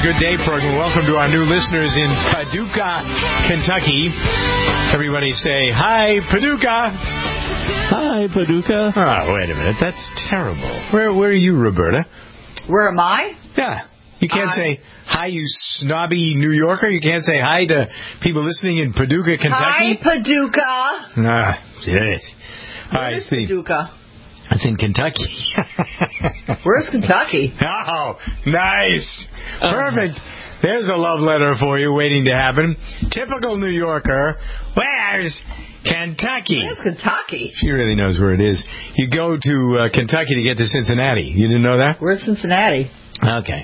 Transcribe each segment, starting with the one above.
Good Day program. Welcome to our new listeners in Paducah, Kentucky. Everybody say, hi, Paducah. Hi, Paducah. Oh, wait a minute. That's terrible. Where are you, Roberta? Where am I? Yeah. You can't say, hi, you snobby New Yorker. You can't say hi to people listening in Paducah, Kentucky. Hi, Paducah. Yes. Where is Paducah? It's in Kentucky. Where's Kentucky? Oh, nice. Perfect. There's a love letter for you waiting to happen. Typical New Yorker. Where's Kentucky? Where's Kentucky? She really knows where it is. You go to Kentucky to get to Cincinnati. You didn't know that? Where's Cincinnati? Okay.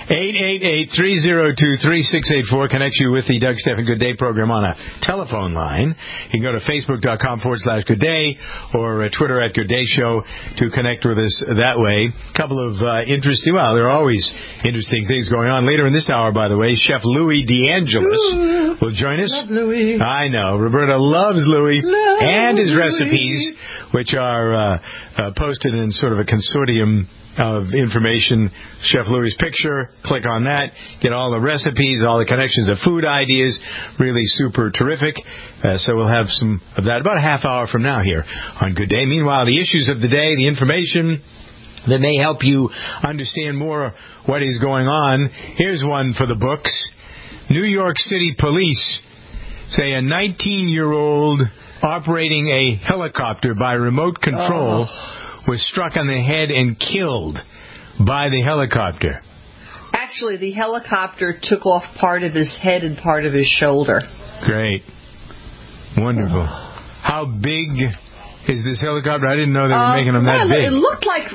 888-302-3684 connects you with the Doug Stephan Good Day program on a telephone line. You can go to Facebook.com/Good Day or Twitter @Good Day Show to connect with us that way. A couple of interesting, well, there are always interesting things going on. Later in this hour, by the way, Chef Louis DeAngelis will join us. Love Louis. I know. Roberta loves Louis and his recipes, which are posted in sort of a consortium of information. Chef Louis' picture, click on that, get all the recipes, all the connections of food ideas, really super terrific. So we'll have some of that about a half hour from now here on Good Day. Meanwhile, the issues of the day, the information that may help you understand more what is going on. Here's one for the books. New York City police say a 19-year-old operating a helicopter by remote control was struck on the head and killed by the helicopter. Actually, the helicopter took off part of his head and part of his shoulder. Great. Wonderful. How big is this helicopter? I didn't know they were making them that big. It looked like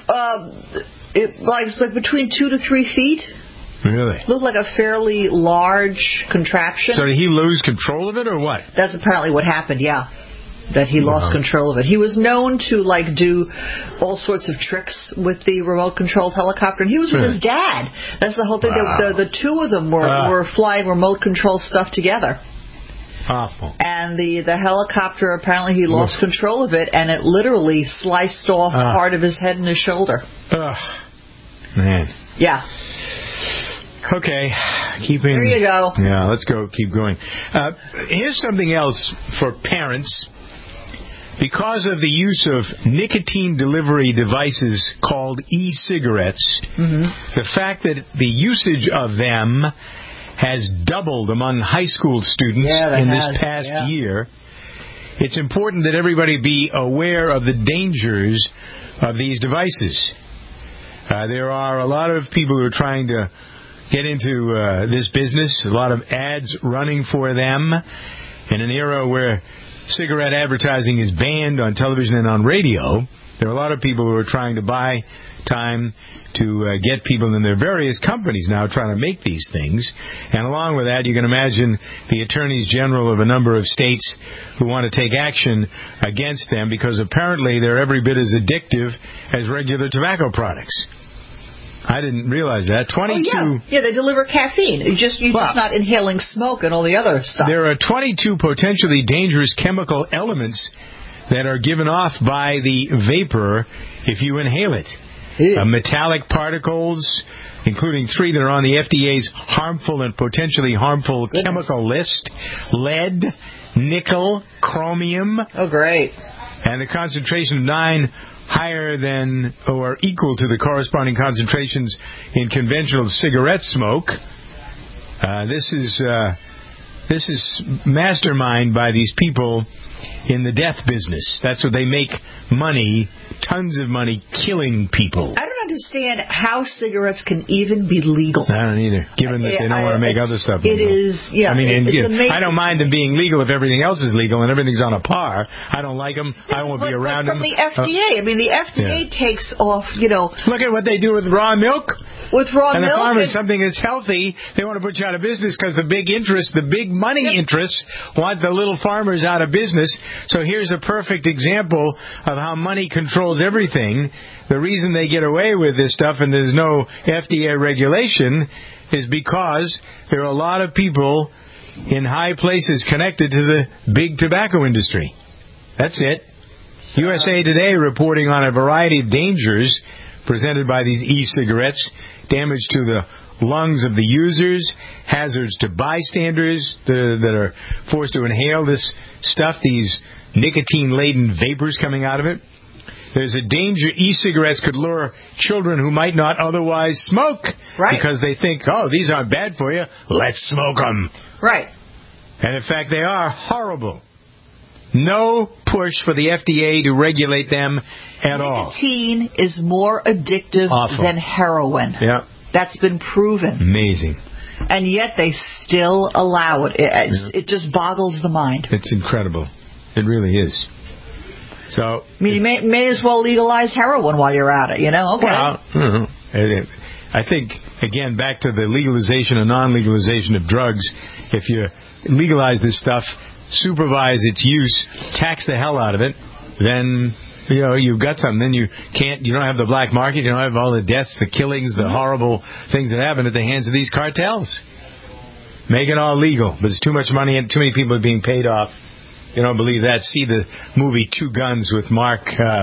it's like between 2 to 3 feet. Really? It looked like a fairly large contraption. So did he lose control of it or what? That's apparently what happened, yeah. That he lost control of it. He was known to do all sorts of tricks with the remote controlled helicopter, and he was with his dad. That's the whole thing. Wow. The two of them were flying remote control stuff together. Awful. And the helicopter, apparently he lost control of it, and it literally sliced off part of his head and his shoulder. Man. Yeah. Okay, keeping. There you go. Yeah, let's go. Keep going. Here's something else for parents. Because of the use of nicotine delivery devices called e-cigarettes, the fact that the usage of them has doubled among high school students in this past year, it's important that everybody be aware of the dangers of these devices. There are a lot of people who are trying to get into this business, a lot of ads running for them in an era where cigarette advertising is banned on television and on radio. There are a lot of people who are trying to buy time to get people in their various companies now trying to make these things. And along with that, you can imagine the attorneys general of a number of states who want to take action against them because apparently they're every bit as addictive as regular tobacco products. I didn't realize that. 22. Yeah, they deliver caffeine. You're just not inhaling smoke and all the other stuff. There are 22 potentially dangerous chemical elements that are given off by the vapor if you inhale it. Metallic particles, including 3 that are on the FDA's harmful and potentially harmful chemical list: lead, nickel, chromium. Oh, great. And the concentration of 9 higher than or equal to the corresponding concentrations in conventional cigarette smoke. This is masterminded by these people in the death business. That's what they make money, tons of money, killing people. I don't understand how cigarettes can even be legal. I don't either, given that they don't want to make other stuff legal. It is, yeah. I mean, it's amazing. I don't mind them being legal if everything else is legal and everything's on a par. I don't like them. I won't be around them. From the FDA. The FDA takes off, Look at what they do with raw milk. With raw milk. And the farmers, something that's healthy, they want to put you out of business because the big money interests want the little farmers out of business. So here's a perfect example of how money controls everything. The reason they get away with this stuff and there's no FDA regulation is because there are a lot of people in high places connected to the big tobacco industry. That's it. USA Today reporting on a variety of dangers presented by these e-cigarettes, damage to the lungs of the users, hazards to bystanders that are forced to inhale this stuff, these nicotine-laden vapors coming out of it. There's a danger e-cigarettes could lure children who might not otherwise smoke. Right. Because they think, oh, these aren't bad for you. Let's smoke them. Right. And in fact, they are horrible. No push for the FDA to regulate them at all. Nicotine is more addictive than heroin. Yeah. That's been proven. Amazing. And yet they still allow it. It just boggles the mind. It's incredible. It really is. So, I mean, you may as well legalize heroin while you're at it, you know? Okay. Well, I think, again, back to the legalization and non-legalization of drugs, if you legalize this stuff, supervise its use, tax the hell out of it, then, you know, you've got something. Then you don't have the black market, you don't have all the deaths, the killings, the horrible things that happen at the hands of these cartels. Make it all legal, but there's too much money and too many people are being paid off. You don't believe that? See the movie Two Guns with Mark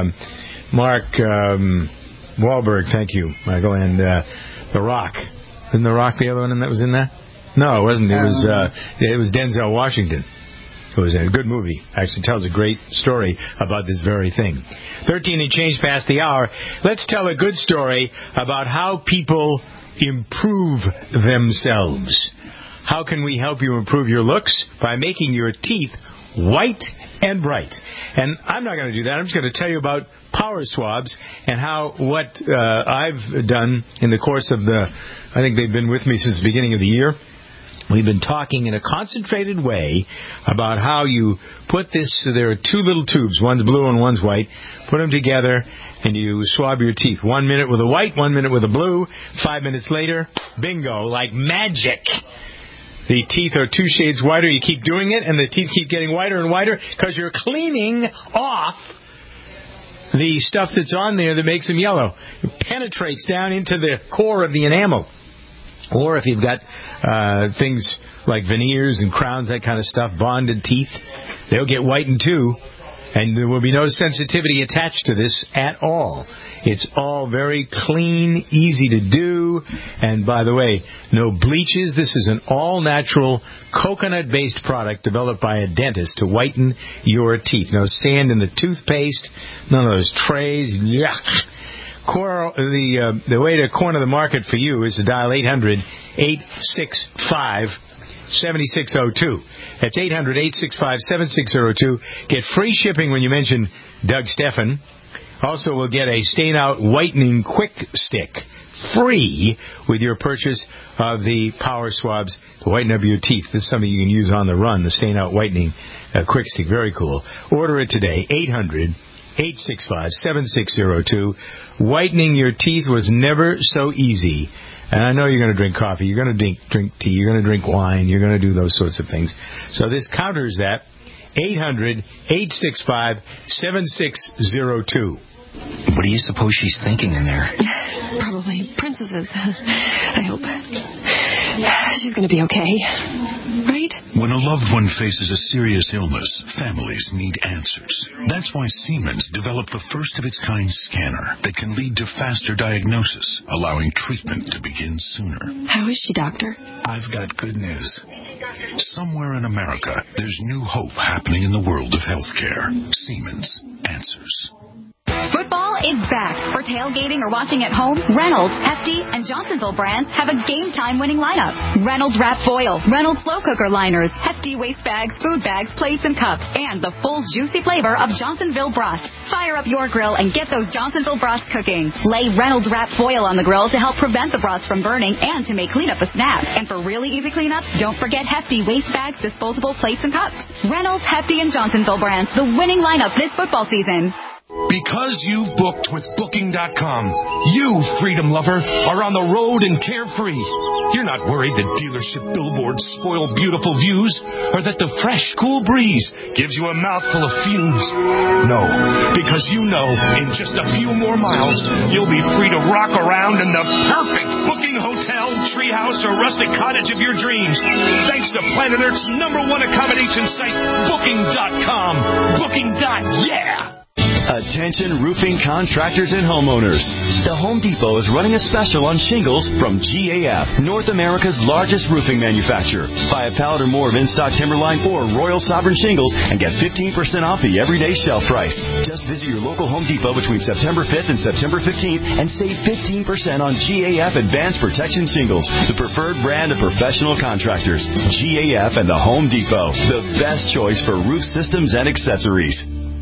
Wahlberg. Thank you, Michael, and The Rock. Isn't The Rock the other one that was in that? No, it wasn't. It was Denzel Washington. It was a good movie. Actually tells a great story about this very thing. 13 and change past the hour. Let's tell a good story about how people improve themselves. How can we help you improve your looks? By making your teeth white and bright. And I'm not going to do that. I'm just going to tell you about Power Swabs and what I've done in the course of I think they've been with me since the beginning of the year. We've been talking in a concentrated way about how you put this. There are two little tubes. One's blue and one's white. Put them together and you swab your teeth. 1 minute with a white, 1 minute with a blue. 5 minutes later, bingo, like magic. The teeth are 2 shades whiter. You keep doing it, and the teeth keep getting whiter and whiter because you're cleaning off the stuff that's on there that makes them yellow. It penetrates down into the core of the enamel. Or if you've got things like veneers and crowns, that kind of stuff, bonded teeth, they'll get whitened too. And there will be no sensitivity attached to this at all. It's all very clean, easy to do. And by the way, no bleaches. This is an all-natural, coconut-based product developed by a dentist to whiten your teeth. No sand in the toothpaste, none of those trays. Yuck. The way to corner the market for you is to dial 800-865-7602. That's 800-865-7602. Get free shipping when you mention Doug Stephan. Also, we'll get a stain-out whitening quick stick free with your purchase of the Power Swabs to whiten up your teeth. This is something you can use on the run, the stain-out whitening quick stick. Very cool. Order it today, 800-865-7602. Whitening your teeth was never so easy. And I know you're going to drink coffee, you're going to drink tea, you're going to drink wine, you're going to do those sorts of things. So this counters that. 800-865-7602. What do you suppose she's thinking in there? Probably princesses. I hope. She's going to be okay. Right? When a loved one faces a serious illness, families need answers. That's why Siemens developed the first-of-its-kind scanner that can lead to faster diagnosis, allowing treatment to begin sooner. How is she, Doctor? I've got good news. Somewhere in America, there's new hope happening in the world of healthcare. Siemens Answers. Football is back. For tailgating or watching at home, Reynolds, Hefty, and Johnsonville brands have a game-time winning lineup. Reynolds Wrap Foil, Reynolds Slow Cooker Liners, Hefty Waste Bags, Food Bags, Plates, and Cups, and the full juicy flavor of Johnsonville Broth. Fire up your grill and get those Johnsonville broths cooking. Lay Reynolds Wrap Foil on the grill to help prevent the broths from burning and to make cleanup a snap. And for really easy cleanup, don't forget Hefty Waste Bags, disposable plates, and cups. Reynolds, Hefty, and Johnsonville brands, the winning lineup this football season. Because you've booked with Booking.com, you, freedom lover, are on the road and carefree. You're not worried that dealership billboards spoil beautiful views or that the fresh, cool breeze gives you a mouthful of fumes. No, because you know in just a few more miles, you'll be free to rock around in the perfect booking hotel, treehouse, or rustic cottage of your dreams. Thanks to Planet Earth's #1 accommodation site, Booking.com. Booking.yeah. Attention roofing contractors and homeowners. The Home Depot is running a special on shingles from GAF, North America's largest roofing manufacturer. Buy a pallet or more of in-stock Timberline or Royal Sovereign shingles and get 15% off the everyday shelf price. Just visit your local Home Depot between September 5th and September 15th and save 15% on GAF Advanced Protection shingles, the preferred brand of professional contractors. GAF and the Home Depot, the best choice for roof systems and accessories.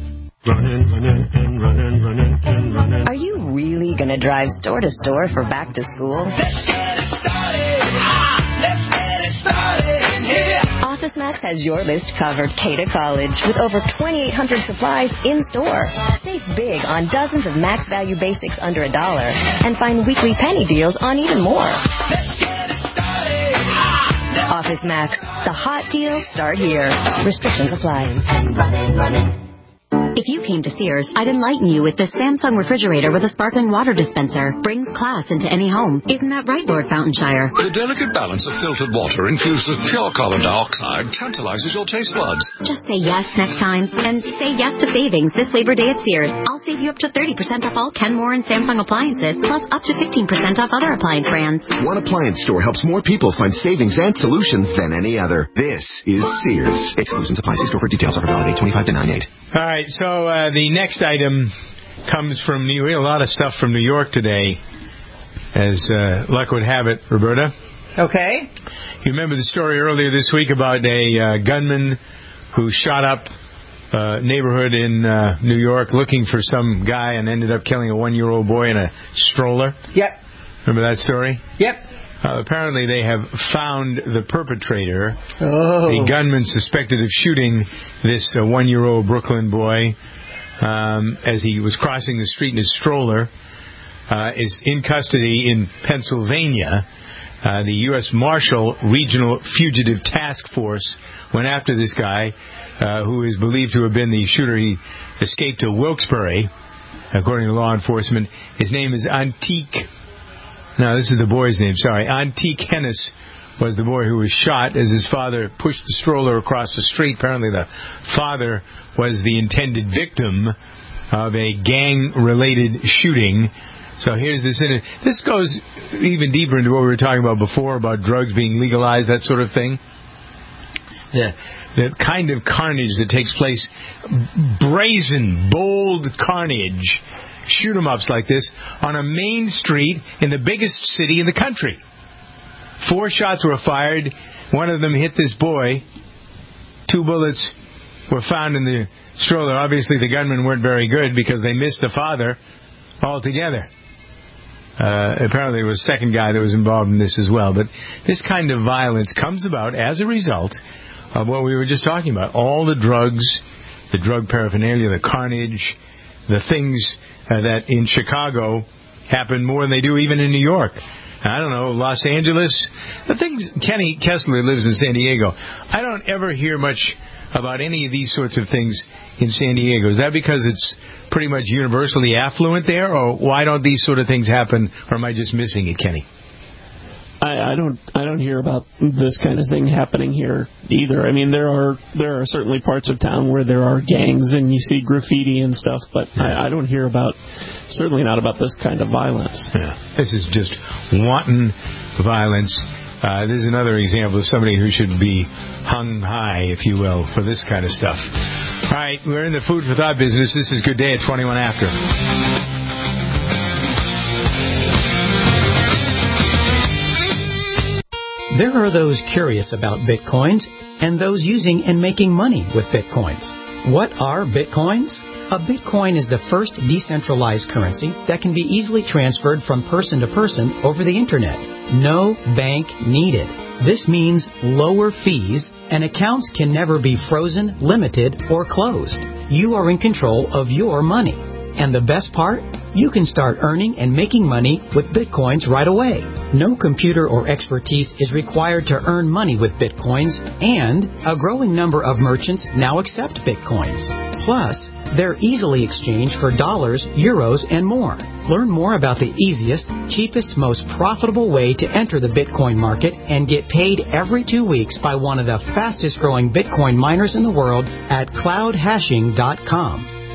Running. Are you really going to drive store to store for back to school? Let's get it started. Let's get it started in here. OfficeMax has your list covered K to college with over 2,800 supplies in store. Save big on dozens of max value basics under $1 and find weekly penny deals on even more. Let's get it started. OfficeMax, the hot deals start here. Restrictions apply. Running. If you came to Sears, I'd enlighten you with this Samsung refrigerator with a sparkling water dispenser. Brings class into any home. Isn't that right, Lord Fountainshire? The delicate balance of filtered water infused with pure carbon dioxide tantalizes your taste buds. Just say yes next time. And say yes to savings this Labor Day at Sears. I'll save you up to 30% off all Kenmore and Samsung appliances, plus up to 15% off other appliance brands. One appliance store helps more people find savings and solutions than any other. This is Sears. Exclusions apply. See store for details. Offer valid 8/25 to 9/8. All right, so the next item comes from New York. A lot of stuff from New York today, as luck would have it, Roberta. Okay. You remember the story earlier this week about a gunman who shot up a neighborhood in New York looking for some guy and ended up killing a 1-year-old boy in a stroller? Yep. Remember that story? Yep. Apparently they have found the perpetrator. Oh. The gunman suspected of shooting this 1-year-old Brooklyn boy as he was crossing the street in his stroller is in custody in Pennsylvania. The U.S. Marshal Regional Fugitive Task Force went after this guy who is believed to have been the shooter. He escaped to Wilkes-Barre, according to law enforcement. His name is Antique. No, this is the boy's name, sorry. Antique Hennis was the boy who was shot as his father pushed the stroller across the street. Apparently the father was the intended victim of a gang-related shooting. So here's this. This goes even deeper into what we were talking about before, about drugs being legalized, that sort of thing. The kind of carnage that takes place, brazen, bold carnage, shoot-em-ups like this on a main street in the biggest city in the country. 4 shots were fired. One of them hit this boy. 2 bullets were found in the stroller. Obviously, the gunmen weren't very good because they missed the father altogether. Apparently, there was a second guy that was involved in this as well. But this kind of violence comes about as a result of what we were just talking about. All the drugs, the drug paraphernalia, the carnage, the things that in Chicago happen more than they do even in New York. I don't know, Los Angeles. The things, Kenny Kessler lives in San Diego. I don't ever hear much about any of these sorts of things in San Diego. Is that because it's pretty much universally affluent there, or why don't these sort of things happen, or am I just missing it, Kenny? I don't hear about this kind of thing happening here either. I mean, there are certainly parts of town where there are gangs and you see graffiti and stuff, but I don't hear about, certainly not about this kind of violence. Yeah. This is just wanton violence. This is another example of somebody who should be hung high, if you will, for this kind of stuff. All right, we're in the food for thought business. This is Good Day at 21 After. There are those curious about Bitcoins and those using and making money with Bitcoins. What are Bitcoins? A Bitcoin is the first decentralized currency that can be easily transferred from person to person over the Internet. No bank needed. This means lower fees, and accounts can never be frozen, limited, or closed. You are in control of your money. And the best part? You can start earning and making money with Bitcoins right away. No computer or expertise is required to earn money with Bitcoins, and a growing number of merchants now accept Bitcoins. Plus, they're easily exchanged for dollars, euros, and more. Learn more about the easiest, cheapest, most profitable way to enter the Bitcoin market and get paid every 2 weeks by one of the fastest growing Bitcoin miners in the world at cloudhashing.com.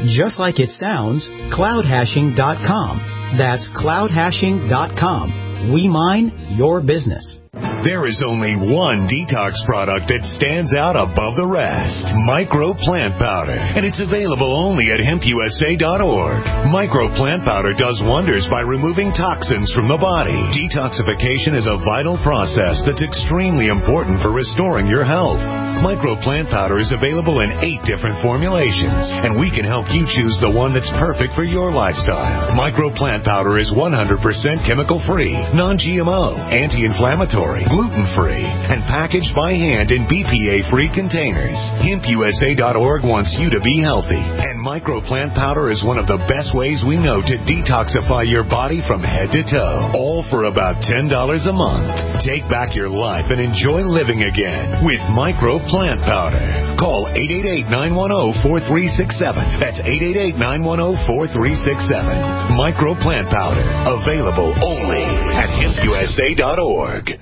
just like it sounds, cloudhashing.com. That's cloudhashing.com. We mine your business. There is only one detox product that stands out above the rest. Micro Plant Powder. And it's available only at hempusa.org. Micro Plant Powder does wonders by removing toxins from the body. Detoxification is a vital process that's extremely important for restoring your health. Micro Plant Powder is available in 8 different formulations, and we can help you choose the one that's perfect for your lifestyle. Micro Plant Powder is 100% chemical-free, non-GMO, anti-inflammatory, gluten-free, and packaged by hand in BPA-free containers. HempUSA.org wants you to be healthy, and Micro Plant Powder is one of the best ways we know to detoxify your body from head to toe, all for about $10 a month. Take back your life and enjoy living again with Micro Plant Powder. Call 888-910-4367. That's 888-910-4367. Micro Plant Powder. Available only at HempUSA.org.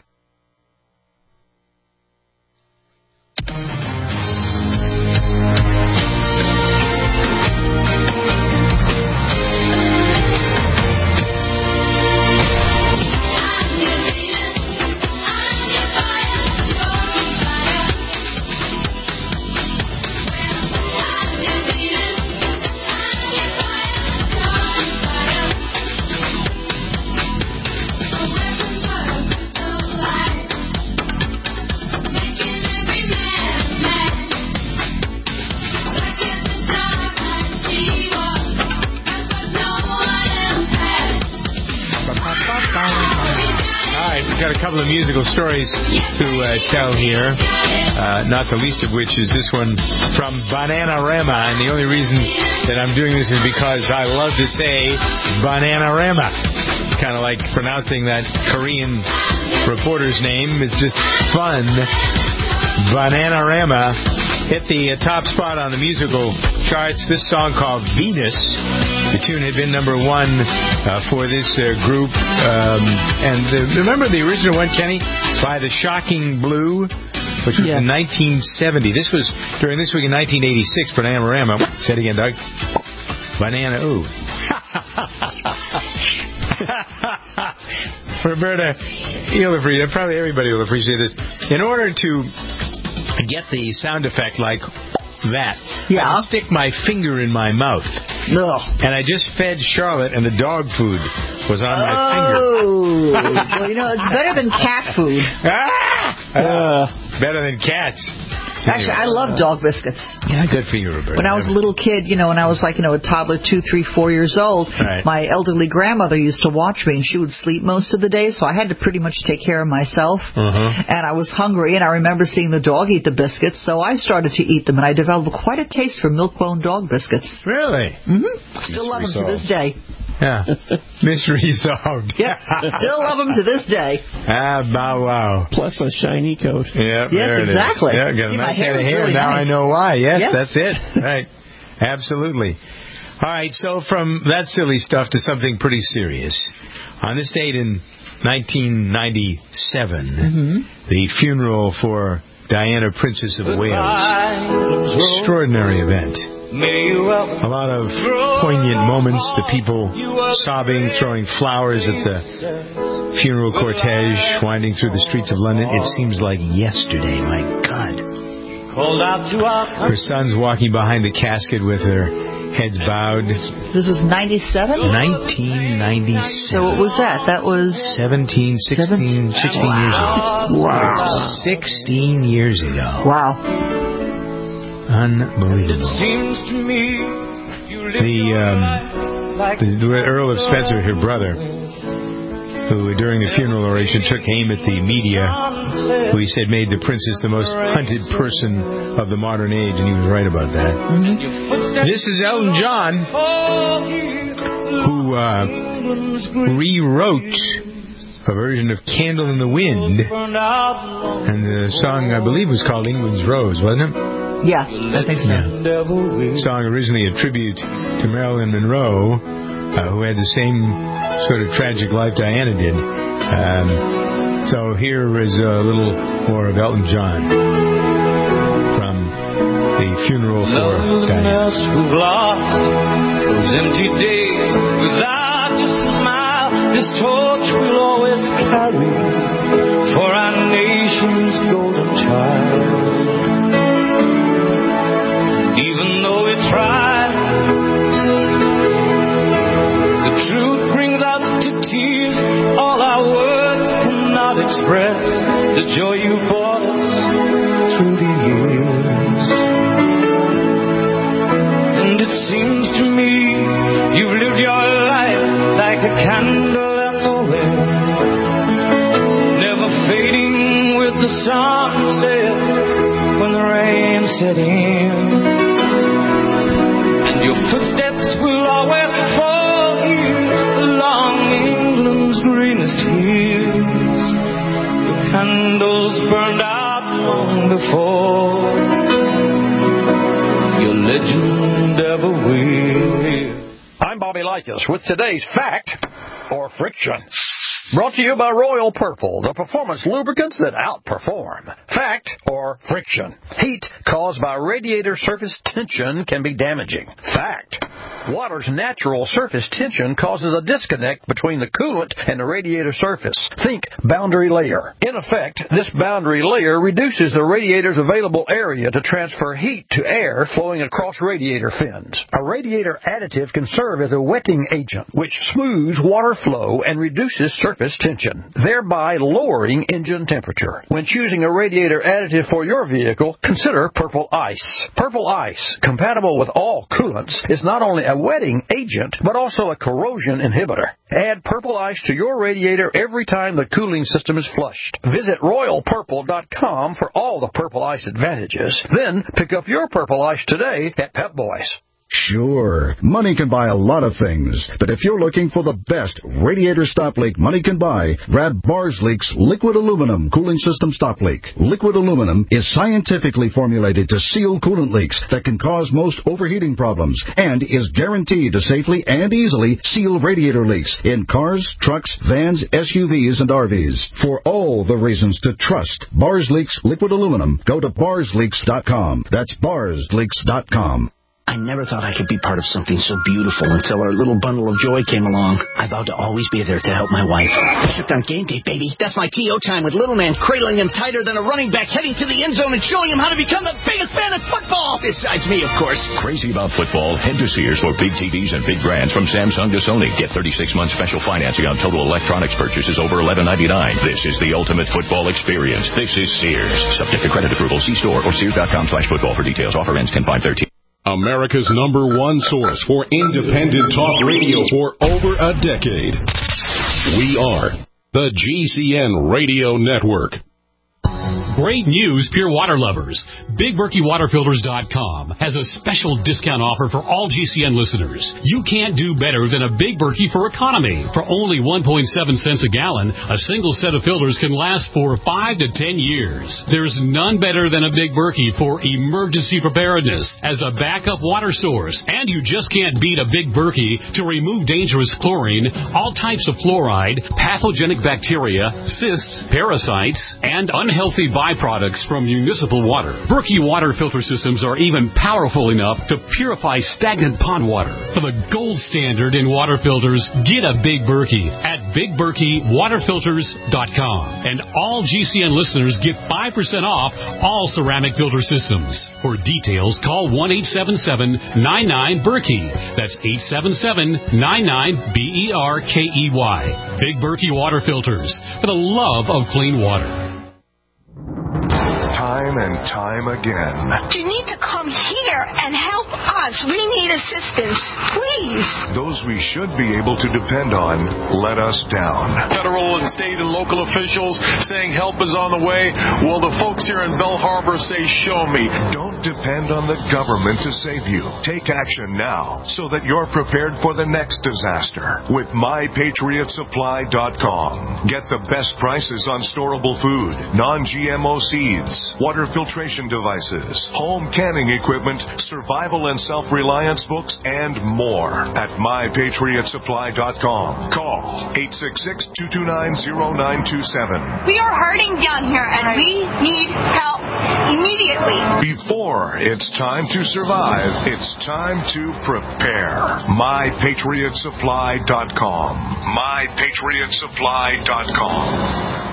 Musical stories to tell here, not the least of which is this one from Bananarama, and the only reason that I'm doing this is because I love to say Bananarama. Kind of like pronouncing that Korean reporter's name. It's just fun. Bananarama hit the top spot on the musical charts. This song called Venus. The tune had been number 1 for this group. Remember the original one, Kenny? By the Shocking Blue, which was in 1970. This was during this week in 1986. Bananarama. Say it again, Doug. Banana. Ooh. Roberta, you'll appreciate it. Probably everybody will appreciate this. In order to get the sound effect like that, I stick my finger in my mouth. Ugh. And I just fed Charlotte, and the dog food was on my finger. Oh, well, it's better than cat food. Better than cats. Actually, I love dog biscuits. Yeah, good for you, Roberta. When I was a little kid, when I was like, a toddler, 2, 3, 4 years old, my elderly grandmother used to watch me, and she would sleep most of the day, so I had to pretty much take care of myself. And I was hungry, and I remember seeing the dog eat the biscuits, so I started to eat them, and I developed quite a taste for milk-bone dog biscuits. Really? Still love them to this day. Yeah. Mystery solved. Yeah. Still love them to this day. Bow wow. Plus a shiny coat. Yeah, yes, exactly. Yeah, got a nice head of hair. Really now nice. I know why. Yes, that's it. Right. Absolutely. All right, so from that silly stuff to something pretty serious. On this date in 1997, the funeral for Diana, Princess of Wales. Extraordinary event. A lot of poignant moments, the people sobbing, throwing flowers at the funeral cortege, winding through the streets of London. It seems like yesterday, my God. Her sons walking behind the casket with their heads bowed. This was 97? 1997. So what was that? That was... 16 years ago. Wow. 16 years ago. Wow. Unbelievable. The Earl of Spencer, her brother, who during the funeral oration took aim at the media, who he said made the princess the most hunted person of the modern age, and he was right about that. This is Elton John, who rewrote a version of Candle in the Wind, and the song, I believe, was called England's Rose, wasn't it? Yeah, I think so. Yeah. Song originally a tribute to Marilyn Monroe, who had the same sort of tragic life Diana did. So here is a little more of Elton John from the funeral for Diane. Who've lost those empty days without your smile. This torch we'll always carry for our nation's golden child. Even though we try, the truth brings us to tears. All our words cannot express the joy you brought us through the years. And it seems to me you've lived your life like a candle at nowhere, never fading with the sunset when the rain set in. And your footsteps will always fall here along England's greenest hills. Your candles burned out long before your legend ever will. I'm Bobby Likas with today's Fact or Friction. Brought to you by Royal Purple, the performance lubricants that outperform. Fact or friction. Heat caused by radiator surface tension can be damaging. Fact. Water's natural surface tension causes a disconnect between the coolant and the radiator surface. Think boundary layer. In effect, this boundary layer reduces the radiator's available area to transfer heat to air flowing across radiator fins. A radiator additive can serve as a wetting agent, which smooths water flow and reduces surface tension, thereby lowering engine temperature. When choosing a radiator additive for your vehicle, consider Purple Ice. Purple Ice, compatible with all coolants, is not only a wetting agent, but also a corrosion inhibitor. Add Purple Ice to your radiator every time the cooling system is flushed. Visit RoyalPurple.com for all the Purple Ice advantages. Then pick up your Purple Ice today at Pep Boys. Sure, money can buy a lot of things, but if you're looking for the best radiator stop leak money can buy, grab Bars Leak's Liquid Aluminum Cooling System Stop Leak. Liquid aluminum is scientifically formulated to seal coolant leaks that can cause most overheating problems and is guaranteed to safely and easily seal radiator leaks in cars, trucks, vans, SUVs, and RVs. For all the reasons to trust Bars Leak's Liquid Aluminum, go to barsleaks.com. That's barsleaks.com. I never thought I could be part of something so beautiful until our little bundle of joy came along. I vowed to always be there to help my wife. Except on game day, baby. That's my TO time with little man cradling him tighter than a running back heading to the end zone and showing him how to become the biggest fan of football. Besides me, of course. Crazy about football? Head to Sears for big TVs and big brands from Samsung to Sony. Get 36-month special financing on total electronics purchases over $11.99. This is the ultimate football experience. This is Sears. Subject to credit approval. See store or Sears.com/football for details. Offer ends 10/5/13. America's #1 source for independent talk radio for over a decade. We are the GCN Radio Network. Great news, pure water lovers. BigBerkeyWaterFilters.com has a special discount offer for all GCN listeners. You can't do better than a Big Berkey for economy. For only 1.7 cents a gallon, a single set of filters can last for 5 to 10 years. There's none better than a Big Berkey for emergency preparedness as a backup water source. And you just can't beat a Big Berkey to remove dangerous chlorine, all types of fluoride, pathogenic bacteria, cysts, parasites, and unhealthy byproducts from municipal water. Berkey water filter systems are even powerful enough to purify stagnant pond water. For the gold standard in water filters, get a Big Berkey at BigBerkeyWaterFilters.com. And all GCN listeners get 5% off all ceramic filter systems. For details, call 1-877-99-BERKEY. That's 877-99-BERKEY. Big Berkey Water Filters, for the love of clean water. Time and time again. You need to come here and help us. We need assistance, please. Those we should be able to depend on let us down. Federal and state and local officials saying help is on the way. Well, the folks here in Bell Harbor say, show me. Don't depend on the government to save you. Take action now so that you're prepared for the next disaster with MyPatriotSupply.com. Get the best prices on storable food, non-GMO seeds, water filtration devices, home canning equipment, survival and self-reliance books, and more at MyPatriotSupply.com. Call 866-229-0927. We are hurting down here, and we need help immediately. Before it's time to survive, it's time to prepare. MyPatriotSupply.com. MyPatriotSupply.com.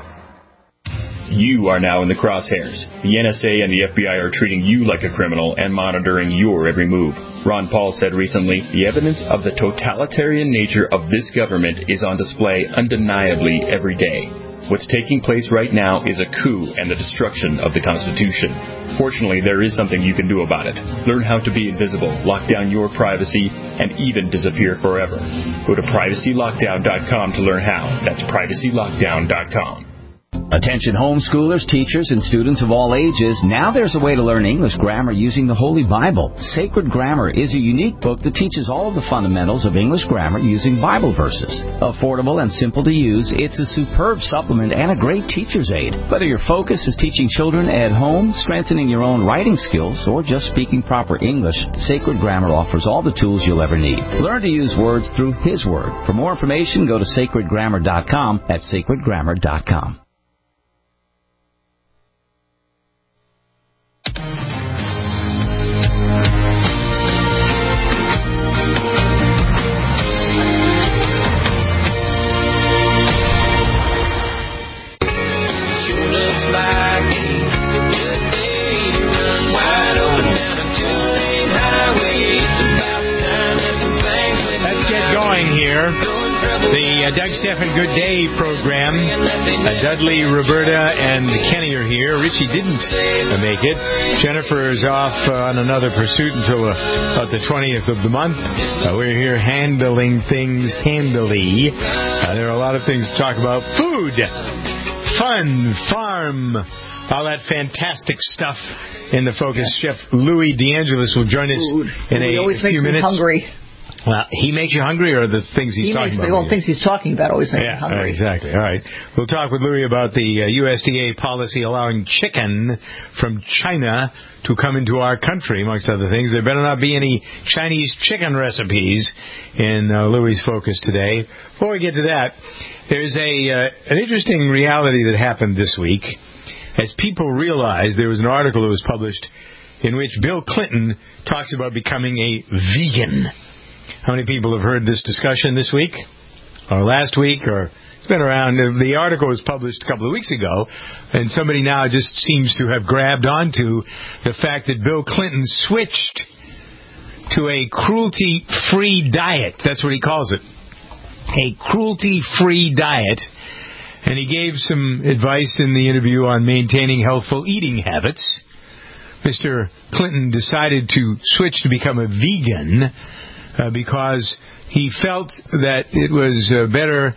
You are now in the crosshairs. The NSA and the FBI are treating you like a criminal and monitoring your every move. Ron Paul said recently, the evidence of the totalitarian nature of this government is on display undeniably every day. What's taking place right now is a coup and the destruction of the Constitution. Fortunately, there is something you can do about it. Learn how to be invisible, lock down your privacy, and even disappear forever. Go to privacylockdown.com to learn how. That's privacylockdown.com. Attention homeschoolers, teachers, and students of all ages, now there's a way to learn English grammar using the Holy Bible. Sacred Grammar is a unique book that teaches all of the fundamentals of English grammar using Bible verses. Affordable and simple to use, it's a superb supplement and a great teacher's aid. Whether your focus is teaching children at home, strengthening your own writing skills, or just speaking proper English, Sacred Grammar offers all the tools you'll ever need. Learn to use words through His Word. For more information, go to sacredgrammar.com. That's sacredgrammar.com. The Doug Stephan Good Day program. Dudley, Roberta, and Kenny are here. Richie didn't make it. Jennifer is off on another pursuit until about the 20th of the month. We're here handling things handily. There are a lot of things to talk about. Food, fun, farm, all that fantastic stuff in the focus. Chef Louis DeAngelis will join us in a few minutes. Hungry. Well, he makes you hungry, or the things he's talking about? Well, things he's talking about always make you hungry. Exactly. All right. We'll talk with Louis about the USDA policy allowing chicken from China to come into our country, amongst other things. There better not be any Chinese chicken recipes in Louis' focus today. Before we get to that, there's an interesting reality that happened this week. As people realize, there was an article that was published in which Bill Clinton talks about becoming a vegan. How many people have heard this discussion this week or last week? Or it's been around. The article was published a couple of weeks ago, and somebody now just seems to have grabbed onto the fact that Bill Clinton switched to a cruelty-free diet. That's what he calls it. A cruelty-free diet. And he gave some advice in the interview on maintaining healthful eating habits. Mr. Clinton decided to switch to become a vegan because he felt that it was better.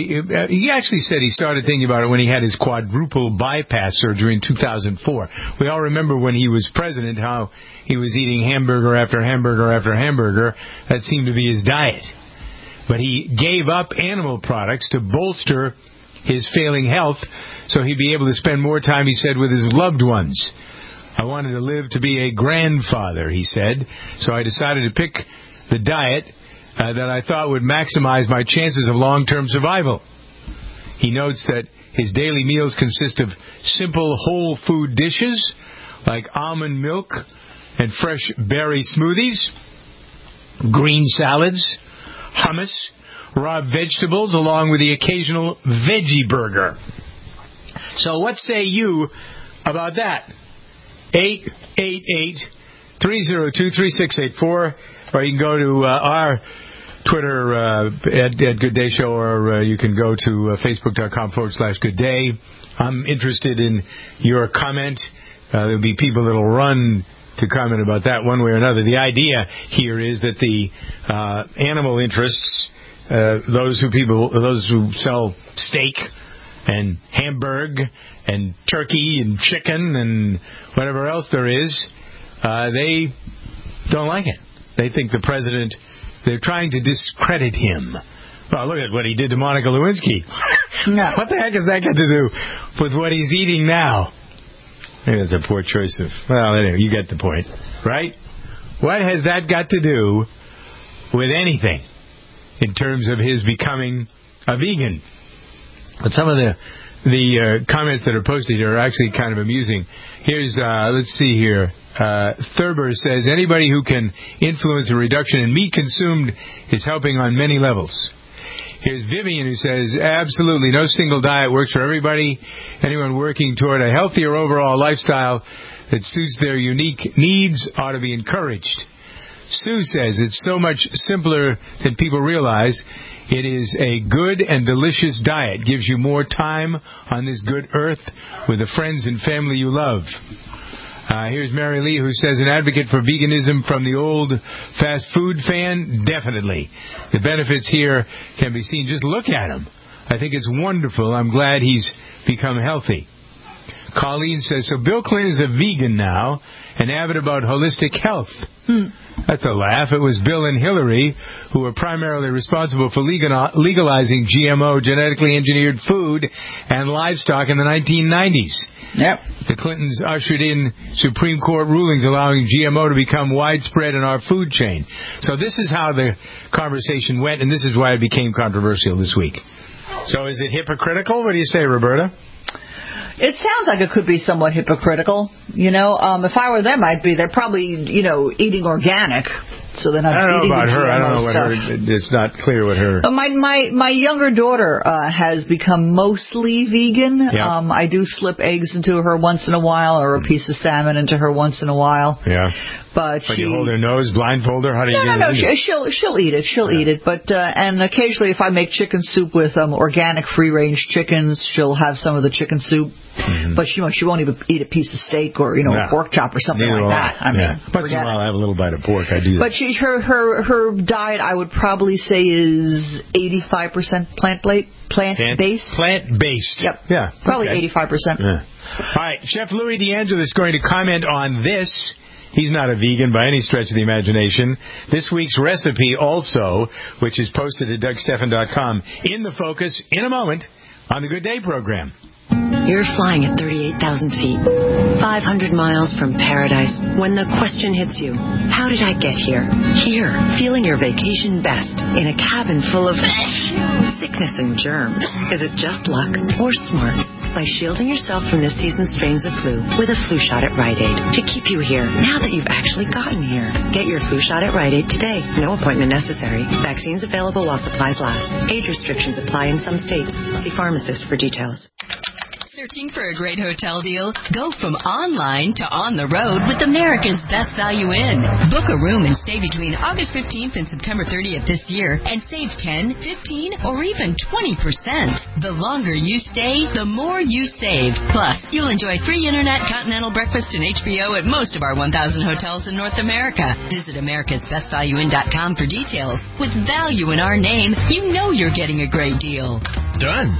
He actually said he started thinking about it when he had his quadruple bypass surgery in 2004. We all remember when he was president how he was eating hamburger after hamburger after hamburger. That seemed to be his diet. But he gave up animal products to bolster his failing health so he'd be able to spend more time, he said, with his loved ones. I wanted to live to be a grandfather, he said, so I decided to pick the diet that I thought would maximize my chances of long-term survival. He notes that his daily meals consist of simple whole food dishes like almond milk and fresh berry smoothies, green salads, hummus, raw vegetables, along with the occasional veggie burger. So what say you about that? 888-302-3684, or you can go to our Twitter at Good Day Show, or you can go to Facebook.com/Good Day. I'm interested in your comment. There'll be people that'll run to comment about that one way or another. The idea here is that the animal interests, those who sell steak and hamburg and turkey and chicken and whatever else there is, they don't like it. They think the president, they're trying to discredit him. Well, look at what he did to Monica Lewinsky. What the heck has that got to do with what he's eating now? Maybe that's a poor choice of... Well, anyway, you get the point, right? What has that got to do with anything in terms of his becoming a vegan? But some of the the comments that are posted here are actually kind of amusing. Here's, let's see here. Thurber says, anybody who can influence a reduction in meat consumed is helping on many levels. Here's Vivian, who says, absolutely, no single diet works for everybody. Anyone working toward a healthier overall lifestyle that suits their unique needs ought to be encouraged. Sue says, it's so much simpler than people realize. It is a good and delicious diet. Gives you more time on this good earth with the friends and family you love. Here's Mary Lee, who says, an advocate for veganism from the old fast food fan? Definitely. The benefits here can be seen. Just look at him. I think it's wonderful. I'm glad he's become healthy. Colleen says, so Bill Clinton is a vegan now and avid about holistic health. That's a laugh. It was Bill and Hillary who were primarily responsible for legalizing GMO, genetically engineered food, and livestock in the 1990s. Yep. The Clintons ushered in Supreme Court rulings allowing GMO to become widespread in our food chain. So this is how the conversation went, and this is why it became controversial this week. So is it hypocritical? What do you say, Roberta? It sounds like it could be somewhat hypocritical. You know, if I were them, they're probably, eating organic. So they're not I don't know eating about her. I don't know what stuff. her. It's not clear what her. My younger daughter has become mostly vegan. Yeah. I do slip eggs into her once in a while, or a piece of salmon into her once in a while. Yeah. But you hold her nose, blindfold her. How do you get No. it? She'll eat it. She'll eat it. But and occasionally, if I make chicken soup with organic free-range chickens, she'll have some of the chicken soup. Mm-hmm. But she won't even eat a piece of steak or a pork chop or something like that. I mean, once in a while, I have a little bite of pork. I do that. But her diet, I would probably say, is 85% plant-based. Plant-based. Yep. Yeah. Probably okay. 85%. Yeah. All right. Chef Louis D'Angelo is going to comment on this. He's not a vegan by any stretch of the imagination. This week's recipe also, which is posted at DougStephan.com, in the focus in a moment on the Good Day program. You're flying at 38,000 feet, 500 miles from paradise, when the question hits you, how did I get here? Here, feeling your vacation best, in a cabin full of sickness and germs. Is it just luck or smarts? By shielding yourself from this season's strains of flu with a flu shot at Rite Aid to keep you here now that you've actually gotten here. Get your flu shot at Rite Aid today. No appointment necessary. Vaccines available while supplies last. Age restrictions apply in some states. See pharmacist for details. Searching for a great hotel deal? Go from online to on the road with America's Best Value Inn. Book a room and stay between August 15th and September 30th this year and save 10, 15, or even 20%. The longer you stay, the more you save. Plus, you'll enjoy free internet, continental breakfast, and HBO at most of our 1,000 hotels in North America. Visit americasbestvalueinn.com for details. With value in our name, you know you're getting a great deal. Done.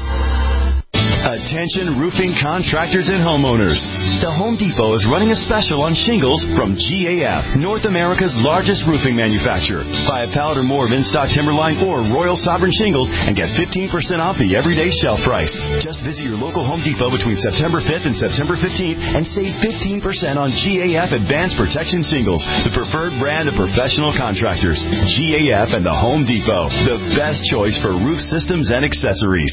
Attention roofing contractors and homeowners. The Home Depot is running a special on shingles from GAF, North America's largest roofing manufacturer. Buy a pallet or more of in-stock Timberline or Royal Sovereign shingles and get 15% off the everyday shelf price. Just visit your local Home Depot between September 5th and September 15th and save 15% on GAF Advanced Protection shingles, the preferred brand of professional contractors. GAF and the Home Depot, the best choice for roof systems and accessories.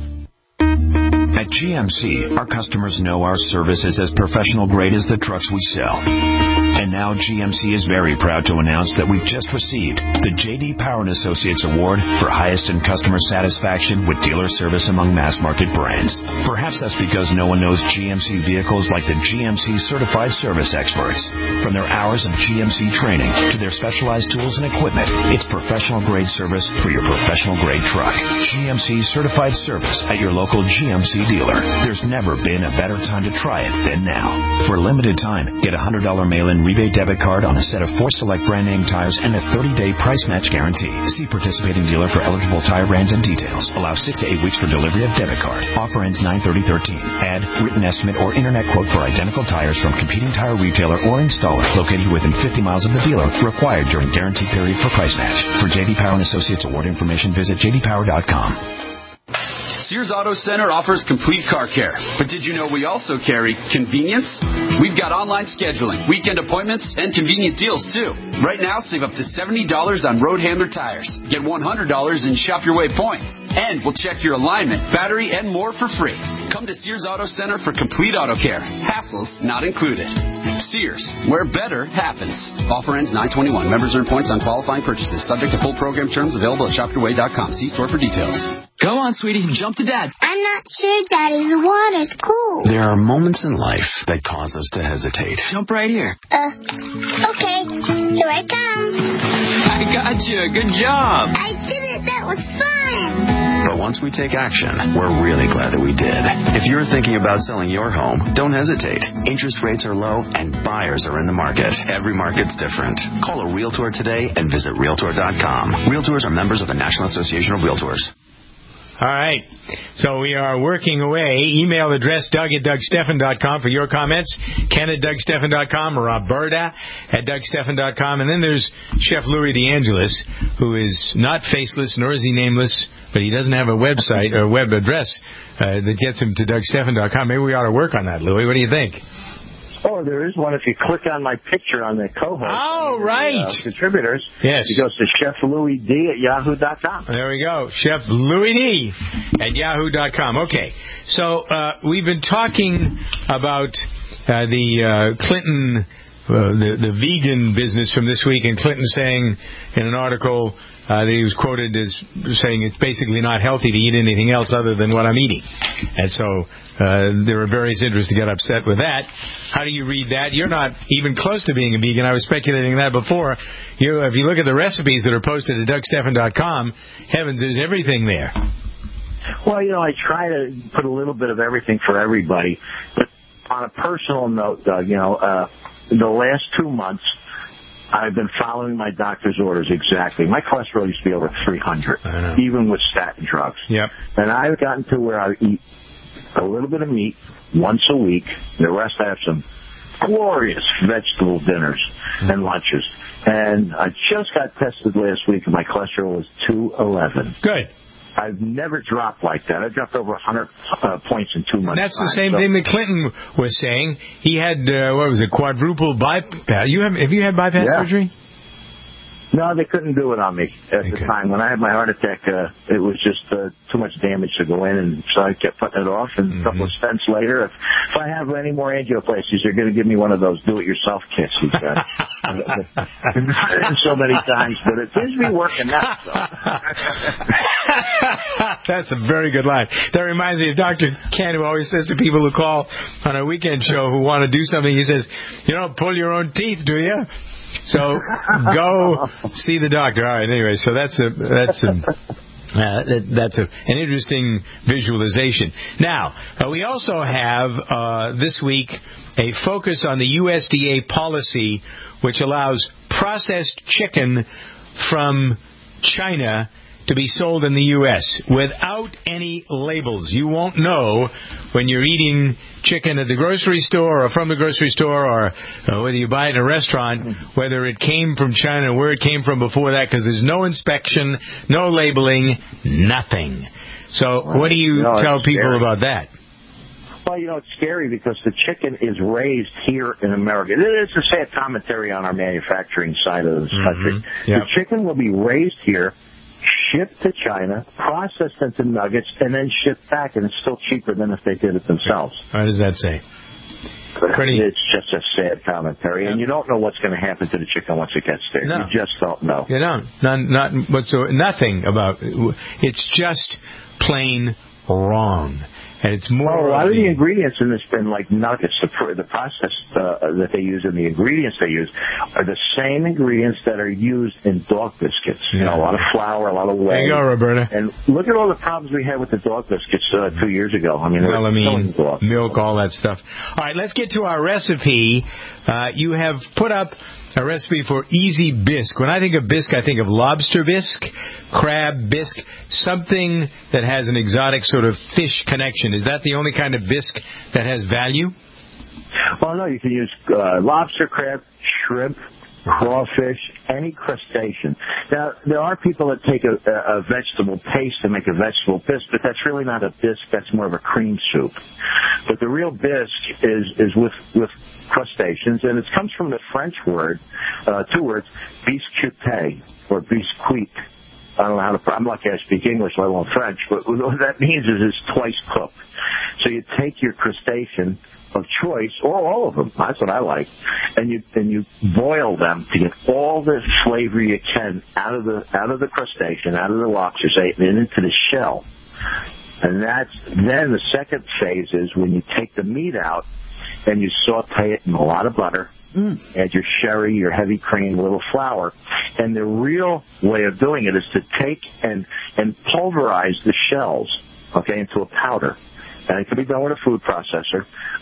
At GMC, our customers know our service is as professional grade as the trucks we sell. And now GMC is very proud to announce that we've just received the J.D. Power & Associates Award for highest in customer satisfaction with dealer service among mass-market brands. Perhaps that's because no one knows GMC vehicles like the GMC Certified Service Experts. From their hours of GMC training to their specialized tools and equipment, it's professional-grade service for your professional-grade truck. GMC Certified Service at your local GMC dealer. There's never been a better time to try it than now. For a limited time, get a $100 mail-in rebate debit card on a set of 4 select brand name tires and a 30-day price match guarantee. See participating dealer for eligible tire brands and details. Allow 6 to 8 weeks for delivery of debit card. Offer ends 9/30/13. Add written estimate or internet quote for identical tires from competing tire retailer or installer located within 50 miles of the dealer. Required during guarantee period for price match. For J.D. Power & Associates Award information, visit jdpower.com. Sears Auto Center offers complete car care. But did you know we also carry convenience? We've got online scheduling, weekend appointments, and convenient deals, too. Right now, save up to $70 on Road Handler tires. Get $100 in Shop Your Way points. And we'll check your alignment, battery, and more for free. Come to Sears Auto Center for complete auto care. Hassles not included. Sears, where better happens. Offer ends 9/21. Members earn points on qualifying purchases. Subject to full program terms available at shopyourway.com. See store for details. Go on, sweetie. Jump to Dad. I'm not sure, Daddy. The water's cool. There are moments in life that cause us to hesitate. Jump right here. Okay. Here I come. I got you. Good job. I did it. That was fun. But once we take action, we're really glad that we did. If you're thinking about selling your home, don't hesitate. Interest rates are low and buyers are in the market. Every market's different. Call a Realtor today and visit Realtor.com. Realtors are members of the National Association of Realtors. All right. So we are working away. Email address Doug@DougSteffen.com for your comments. Ken at DougSteffen.com. Roberta at DougSteffen.com. And then there's Chef Louis DeAngelis, who is not faceless, nor is he nameless, but he doesn't have a website or web address that gets him to DougSteffen.com. Maybe we ought to work on that, Louis. What do you think? Oh, there is one. If you click on my picture on the co-host, contributors, yes, it goes to Chef Louis D at yahoo.com. There we go, Chef Louis D at yahoo.com. Okay, so we've been talking about the Clinton, the vegan business from this week, and Clinton saying in an article that he was quoted as saying it's basically not healthy to eat anything else other than what I'm eating. And so there are various interests to get upset with that. How do you read that? You're not even close to being a vegan. I was speculating that before. If you look at the recipes that are posted at DougSteffen.com, heavens, there's everything there. Well, I try to put a little bit of everything for everybody. But on a personal note, Doug, the last 2 months, I've been following my doctor's orders exactly. My cholesterol used to be over 300, even with statin drugs. Yep. And I've gotten to where I eat a little bit of meat once a week. The rest I have some glorious vegetable dinners and lunches. And I just got tested last week, and my cholesterol was 211. Good. I've never dropped like that. I dropped over 100 points in 2 months. That's the same thing that Clinton was saying. He had, quadruple bypass. Have you had bypass surgery? No, they couldn't do it on me at the time. When I had my heart attack, it was just too much damage to go in, and so I kept putting it off. And a couple of stents later, if I have any more angioplasties, they're going to give me one of those do-it-yourself kits. He's got so many times, but it seems to be working now. So. That's a very good line. That reminds me of Dr. Ken, who always says to people who call on a weekend show who want to do something, he says, "You don't pull your own teeth, do you?" So go see the doctor. All right. Anyway, so that's an interesting visualization. Now, we also have this week a focus on the USDA policy which allows processed chicken from China to be sold in the U.S. without any labels. You won't know when you're eating chicken at the grocery store or from the grocery store or whether you buy it in a restaurant, whether it came from China or where it came from before that, because there's no inspection, no labeling, nothing. So what do you tell people about that? Well, it's scary because the chicken is raised here in America. It's a sad commentary on our manufacturing side of this country. Yep. The chicken will be raised here, shipped to China, processed into nuggets, and then shipped back, and it's still cheaper than if they did it themselves. What does that say? It's just a sad commentary, and you don't know what's going to happen to the chicken once it gets there. No. You just don't know. You don't. Not whatsoever. Nothing about it. It's just plain wrong. And it's more. Well, a lot of the ingredients in this been like nuggets. The process that they use and the ingredients they use are the same ingredients that are used in dog biscuits. A lot of flour, a lot of whey. There you go, Roberta. And look at all the problems we had with the dog biscuits 2 years ago. I mean, milk, all that stuff. All right, let's get to our recipe. You have put up a recipe for easy bisque. When I think of bisque, I think of lobster bisque, crab bisque, something that has an exotic sort of fish connection. Is that the only kind of bisque that has value? Well, no, you can use lobster, crab, shrimp, crawfish, any crustacean. Now, there are people that take a vegetable paste and make a vegetable bisque, but that's really not a bisque. That's more of a cream soup. But the real bisque is with crustaceans, and it comes from the French word, 2 words, biscuit or biscuit. I don't know how to. I'm lucky I speak English, let alone French. But what that means is it's twice cooked. So you take your crustacean of choice, or all of them. That's what I like. And you boil them to get all the flavor you can out of the crustacean, out of the lobster, say, and into the shell. And then the second phase is when you take the meat out and you saute it in a lot of butter. Add your sherry, your heavy cream, a little flour. And the real way of doing it is to take and pulverize the shells, into a powder. And it can be done with a food processor.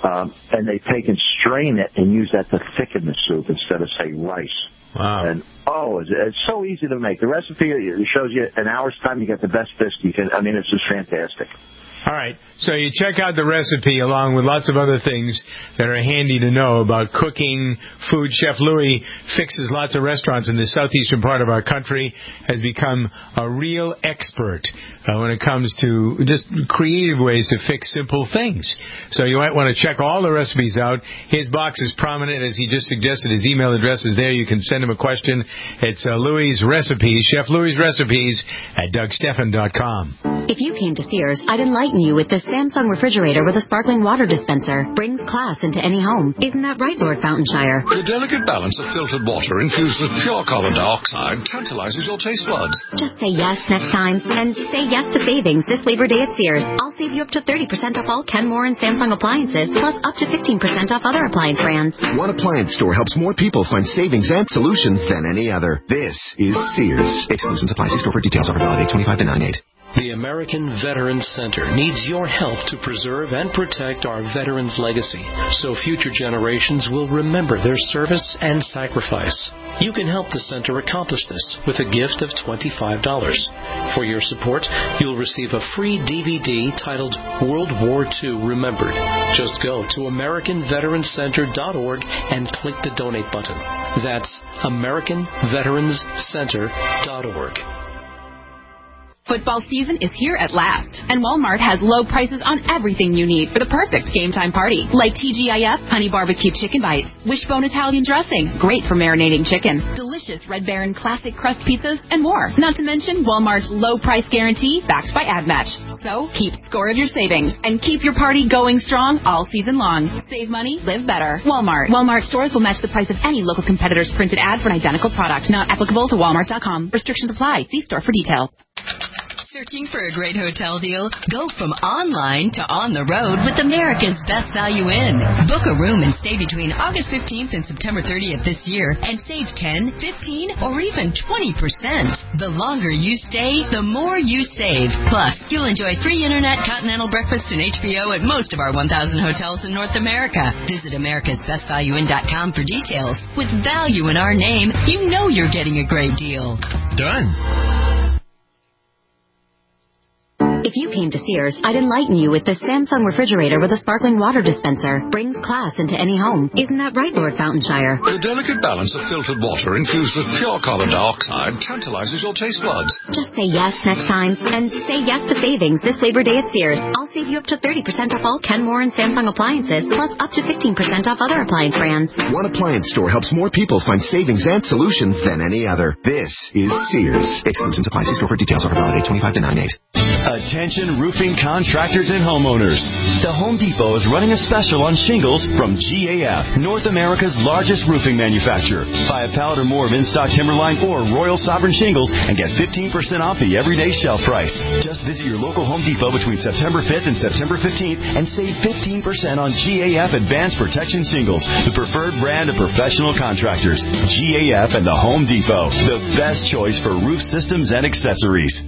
And they take and strain it and use that to thicken the soup instead of, say, rice. Wow. And, it's so easy to make. The recipe shows you an hour's time you get the best bisque you can. I mean, it's just fantastic. All right, so you check out the recipe along with lots of other things that are handy to know about cooking, food. Chef Louis fixes lots of restaurants in the southeastern part of our country, has become a real expert when it comes to just creative ways to fix simple things. So you might want to check all the recipes out. His box is prominent, as he just suggested. His email address is there. You can send him a question. It's Louis' Recipes, Chef Louis' Recipes at DougStephan.com. If you came to Sears, I'd enlighten you with the Samsung refrigerator with a sparkling water dispenser. Brings class into any home. Isn't that right, Lord Fountainshire? The delicate balance of filtered water infused with pure carbon dioxide tantalizes your taste buds. Just say yes next time, and say yes to savings this Labor Day at Sears. I'll save you up to 30% off all Kenmore and Samsung appliances, plus up to 15% off other appliance brands. One appliance store helps more people find savings and solutions than any other. This is Sears. Exclusions apply. See store for details. Offer valid 8/25 to 9/8. The American Veterans Center needs your help to preserve and protect our veterans' legacy so future generations will remember their service and sacrifice. You can help the center accomplish this with a gift of $25. For your support, you'll receive a free DVD titled World War II Remembered. Just go to AmericanVeteransCenter.org and click the donate button. That's AmericanVeteransCenter.org. Football season is here at last, and Walmart has low prices on everything you need for the perfect game time party, like TGIF Honey Barbecue Chicken Bites, Wishbone Italian Dressing, great for marinating chicken, delicious Red Baron Classic Crust Pizzas, and more. Not to mention Walmart's low price guarantee backed by AdMatch. So keep score of your savings and keep your party going strong all season long. Save money, live better. Walmart. Walmart stores will match the price of any local competitor's printed ad for an identical product. Not applicable to Walmart.com. Restrictions apply. See store for details. Searching for a great hotel deal? Go from online to on the road with America's Best Value Inn. Book a room and stay between August 15th and September 30th this year and save 10, 15, or even 20%. The longer you stay, the more you save. Plus, you'll enjoy free internet, continental breakfast, and HBO at most of our 1,000 hotels in North America. Visit americasbestvalueinn.com for details. With value in our name, you know you're getting a great deal. Done. If you came to Sears, I'd enlighten you with the Samsung refrigerator with a sparkling water dispenser. Brings class into any home. Isn't that right, Lord Fountainshire? The delicate balance of filtered water infused with pure carbon dioxide tantalizes your taste buds. Just say yes next time, and say yes to savings this Labor Day at Sears. I'll save you up to 30% off all Kenmore and Samsung appliances, plus up to 15% off other appliance brands. One appliance store helps more people find savings and solutions than any other. This is Sears. Exclusions apply. See store for details. Offer valid 8/25 to 9/8. Attention roofing contractors and homeowners. The Home Depot is running a special on shingles from GAF, North America's largest roofing manufacturer. Buy a pallet or more of in-stock Timberline or Royal Sovereign shingles and get 15% off the everyday shelf price. Just visit your local Home Depot between September 5th and September 15th and save 15% on GAF Advanced Protection shingles, the preferred brand of professional contractors. GAF and the Home Depot, the best choice for roof systems and accessories.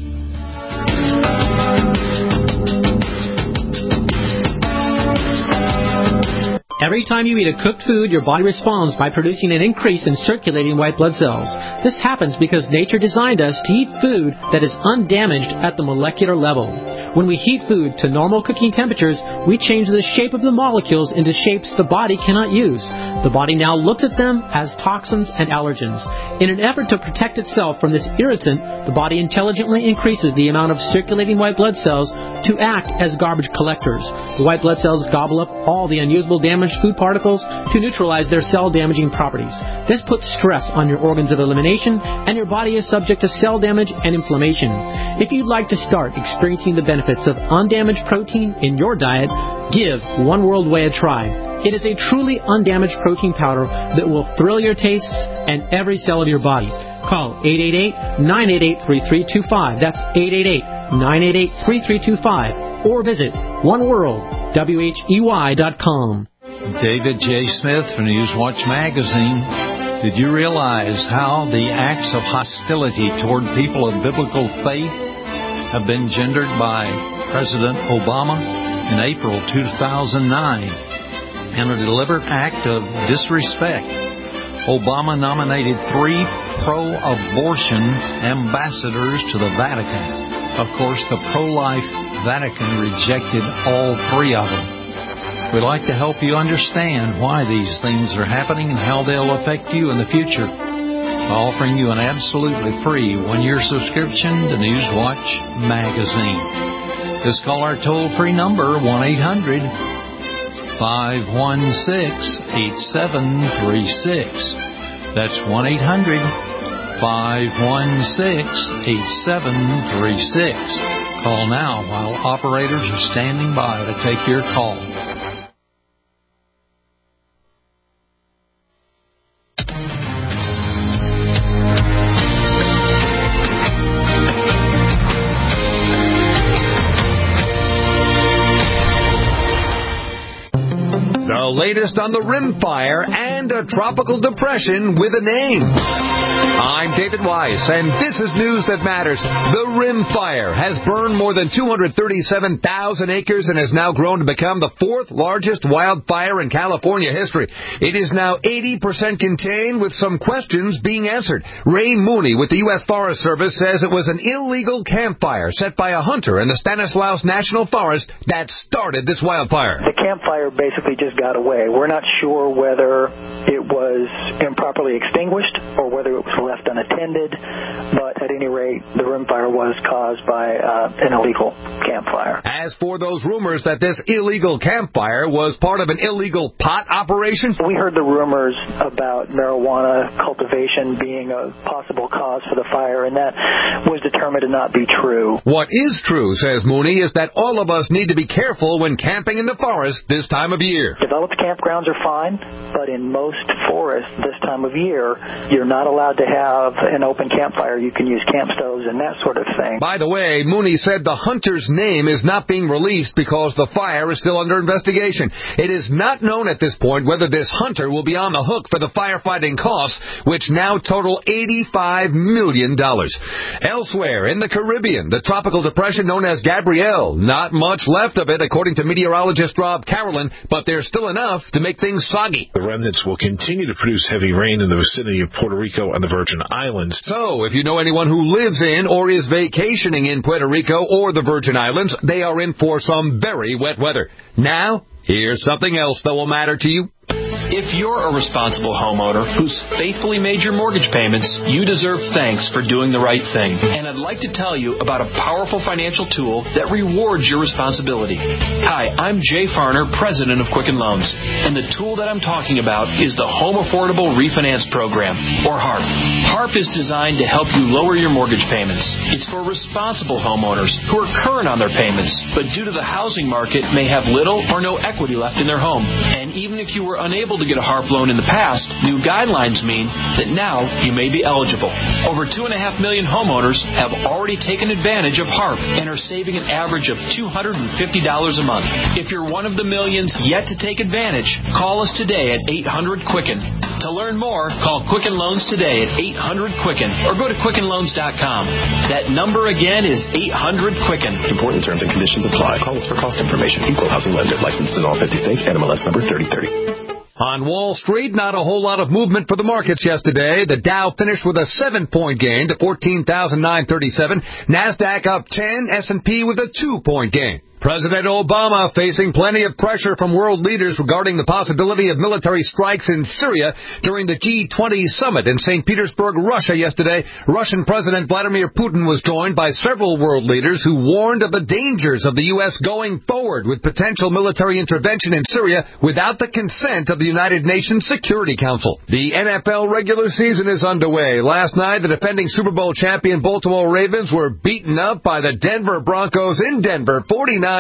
Every time you eat a cooked food, your body responds by producing an increase in circulating white blood cells. This happens because nature designed us to eat food that is undamaged at the molecular level. When we heat food to normal cooking temperatures, we change the shape of the molecules into shapes the body cannot use. The body now looks at them as toxins and allergens. In an effort to protect itself from this irritant, the body intelligently increases the amount of circulating white blood cells to act as garbage collectors. The white blood cells gobble up all the unusable damaged food particles to neutralize their cell-damaging properties. This puts stress on your organs of elimination, and your body is subject to cell damage and inflammation. If you'd like to start experiencing the benefits of undamaged protein in your diet, give One World Whey a try. It is a truly undamaged protein powder that will thrill your tastes and every cell of your body. Call 888-988-3325. That's 888-988-3325. Or visit oneworldwhey.com. David J. Smith for Newswatch Magazine. Did you realize how the acts of hostility toward people of biblical faith have been gendered by President Obama in April 2009? In a deliberate act of disrespect, Obama nominated 3 pro-abortion ambassadors to the Vatican. Of course, the pro-life Vatican rejected all 3 of them. We'd like to help you understand why these things are happening and how they'll affect you in the future by offering you an absolutely free 1-year subscription to Newswatch Magazine. Just call our toll-free number, 1-800-516-8736. That's 1-800-516-8736. Call now while operators are standing by to take your call. The latest on the rim fire and a tropical depression with a name. I'm David Weiss, and this is news that matters. The Rim Fire has burned more than 237,000 acres and has now grown to become the 4th largest wildfire in California history. It is now 80% contained, with some questions being answered. Ray Mooney with the U.S. Forest Service says it was an illegal campfire set by a hunter in the Stanislaus National Forest that started this wildfire. The campfire basically just got away. We're not sure whether it was improperly extinguished or whether it was left unattended, but at any rate, the rim fire was caused by an illegal campfire. As for those rumors that this illegal campfire was part of an illegal pot operation, we heard the rumors about marijuana cultivation being a possible cause for the fire, and that was determined to not be true. What is true, says Mooney, is that all of us need to be careful when camping in the forest this time of year. Developed campgrounds are fine, but in most forests this time of year, you're not allowed to have an open campfire. You can use camp stoves and that sort of thing. By the way, Mooney said the hunter's name is not being released because the fire is still under investigation. It is not known at this point whether this hunter will be on the hook for the firefighting costs, which now total $85 million. Elsewhere in the Caribbean, the tropical depression known as Gabrielle, not much left of it according to meteorologist Rob Carolyn, but there's still enough to make things soggy. The remnants will continue to produce heavy rain in the vicinity of Puerto Rico and the Virgin Islands. So, if you know anyone who lives in or is vacationing in Puerto Rico or the Virgin Islands, they are in for some very wet weather. Now, here's something else that will matter to you. If you're a responsible homeowner who's faithfully made your mortgage payments, you deserve thanks for doing the right thing. And I'd like to tell you about a powerful financial tool that rewards your responsibility. Hi, I'm Jay Farner, president of Quicken Loans. And the tool that I'm talking about is the Home Affordable Refinance Program, or HARP. HARP is designed to help you lower your mortgage payments. It's for responsible homeowners who are current on their payments, but due to the housing market may have little or no equity left in their home. And even if you were unable to get a HARP loan in the past, new guidelines mean that now you may be eligible. Over 2.5 million homeowners have already taken advantage of HARP and are saving an average of $250 a month. If you're one of the millions yet to take advantage, call us today at 800-QUICKEN. To learn more, call Quicken Loans today at 800-QUICKEN or go to QuickenLoans.com. That number again is 800-QUICKEN. Important terms and conditions apply. Call us for cost information. Equal housing lender. Licensed in all 50 states. NMLS number 3030. On Wall Street, not a whole lot of movement for the markets yesterday. The Dow finished with a 7-point gain to 14,937. NASDAQ up 10, S&P with a 2-point gain. President Obama facing plenty of pressure from world leaders regarding the possibility of military strikes in Syria during the G20 summit in St. Petersburg, Russia yesterday. Russian President Vladimir Putin was joined by several world leaders who warned of the dangers of the U.S. going forward with potential military intervention in Syria without the consent of the United Nations Security Council. The NFL regular season is underway. Last night, the defending Super Bowl champion Baltimore Ravens were beaten up by the Denver Broncos in Denver, 49-27.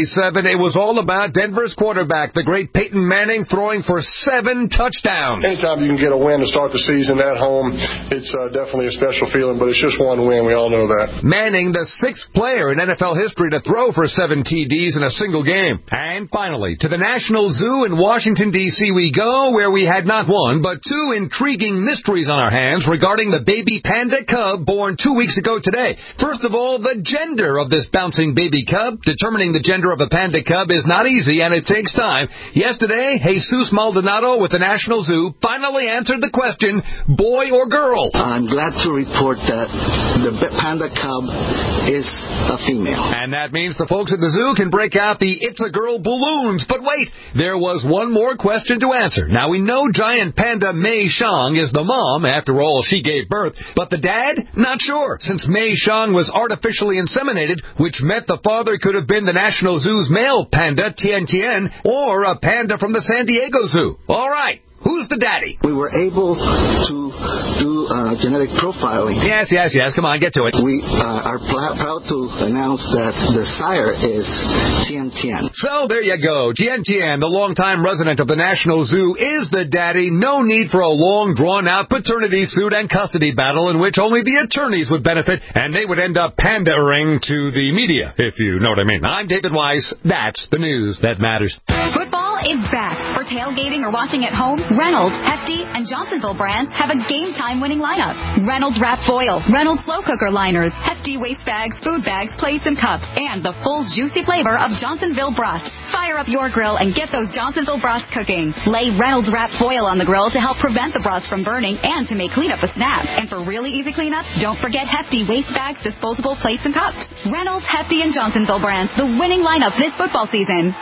It was all about Denver's quarterback, the great Peyton Manning, throwing for 7 touchdowns. Anytime you can get a win to start the season at home, it's definitely a special feeling, but it's just one win. We all know that. Manning, the 6th player in NFL history to throw for 7 TDs in a single game. And finally, to the National Zoo in Washington, D.C. we go, where we had not one, but 2 intriguing mysteries on our hands regarding the baby panda cub born 2 weeks ago today. First of all, the gender of this bouncing baby cub. Determining the gender of a panda cub is not easy, and it takes time. Yesterday, Jesus Maldonado with the National Zoo finally answered the question, boy or girl? I'm glad to report that the panda cub is a female. And that means the folks at the zoo can break out the It's a Girl balloons. But wait, there was one more question to answer. Now, we know giant panda Mei Xiang is the mom. After all, she gave birth. But the dad? Not sure, since Mei Xiang was artificially inseminated, which meant the father could have been the National Zoo's male panda, Tian Tian, or a panda from the San Diego Zoo. All right. Who's the daddy? We were able to do genetic profiling. Yes. Come on, get to it. We are proud to announce that the sire is Tian Tian. So there you go. Tian Tian, the longtime resident of the National Zoo, is the daddy. No need for a long, drawn-out paternity suit and custody battle in which only the attorneys would benefit, and they would end up pandering to the media, if you know what I mean. I'm David Weiss. That's the news that matters. Football is back. For tailgating or watching at home, Reynolds, Hefty, and Johnsonville brands have a game-time winning lineup. Reynolds Wrap Foil, Reynolds Slow Cooker Liners, Hefty Waste Bags, Food Bags, Plates, and Cups, and the full juicy flavor of Johnsonville Brust. Fire up your grill and get those Johnsonville Brust cooking. Lay Reynolds Wrap Foil on the grill to help prevent the brust from burning and to make cleanup a snap. And for really easy cleanup, don't forget Hefty Waste Bags, disposable plates, and cups. Reynolds, Hefty, and Johnsonville brands, the winning lineup this football season.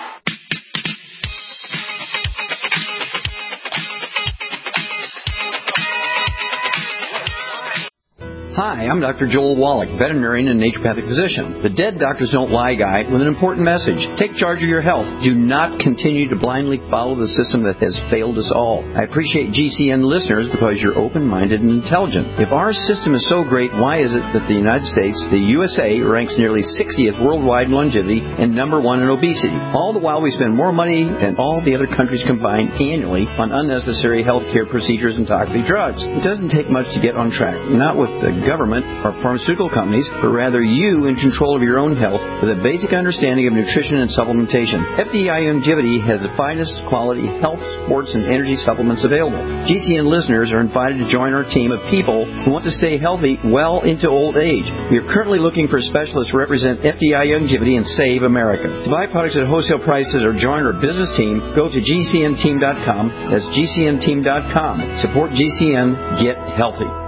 Hi, I'm Dr. Joel Wallach, veterinarian and naturopathic physician. The Dead Doctors Don't Lie guy with an important message. Take charge of your health. Do not continue to blindly follow the system that has failed us all. I appreciate GCN listeners because you're open-minded and intelligent. If our system is so great, why is it that the United States, the USA, ranks nearly 60th worldwide in longevity and number 1 in obesity? All the while we spend more money than all the other countries combined annually on unnecessary health care procedures and toxic drugs. It doesn't take much to get on track. Not with the government or pharmaceutical companies, but rather you in control of your own health with a basic understanding of nutrition and supplementation. FDI Longevity has the finest quality health, sports, and energy supplements available. GCN listeners are invited to join our team of people who want to stay healthy well into old age. We are currently looking for specialists to represent FDI Longevity and Save America. To buy products at wholesale prices or join our business team, go to GCNteam.com. That's GCNteam.com. Support GCN. Get healthy.